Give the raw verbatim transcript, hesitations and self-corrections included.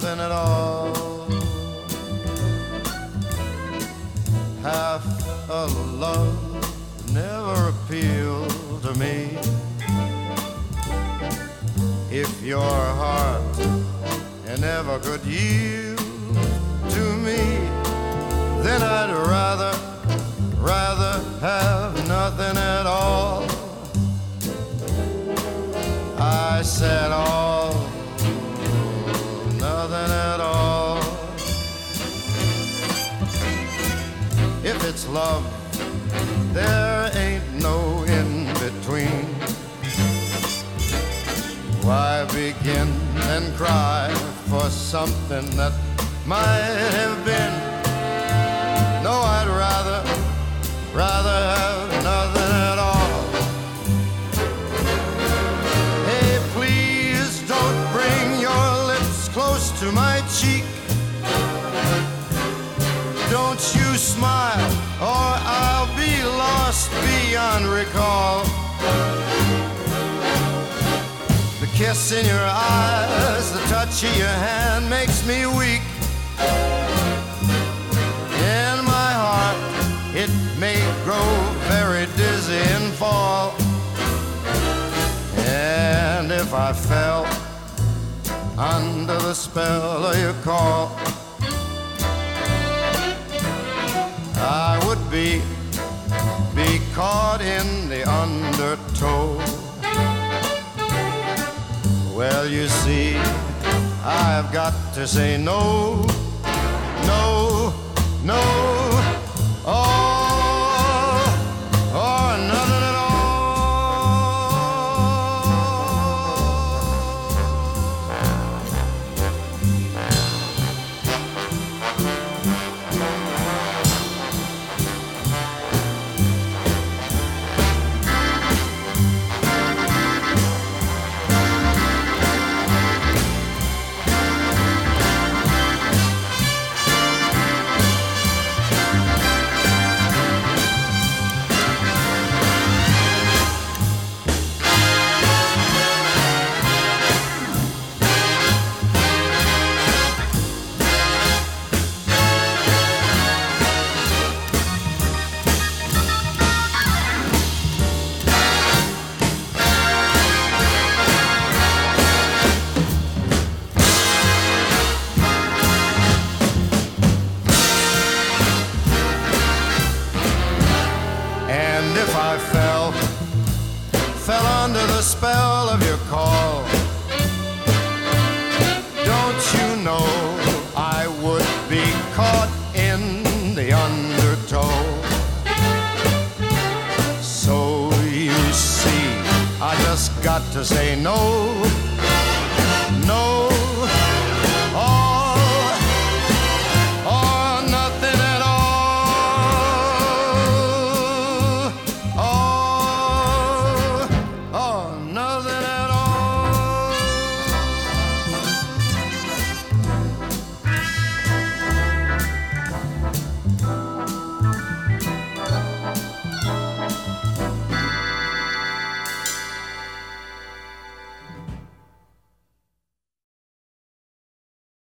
nothing at all. Half a love never appealed to me. If your heart never could yield to me, then I'd rather, rather have nothing at all. I said all, nothing at all. If it's love, there ain't no in between. Why begin and cry for something that might have been? No, I'd rather, rather have nothing at all. Hey, please don't bring your lips close to my cheek. Don't you smile or I'll be lost beyond recall. The kiss in your eyes, the touch of your hand makes me weak. In my heart, it may grow very dizzy and fall. And if I fell under the spell of your call, I would be, be caught in the undertow. Well, you see, I've got to say no, no, no, oh, or nothing at all. And if I fell, fell under the spell of your call, don't you know I would be caught in the undertow? So you see, I just got to say no,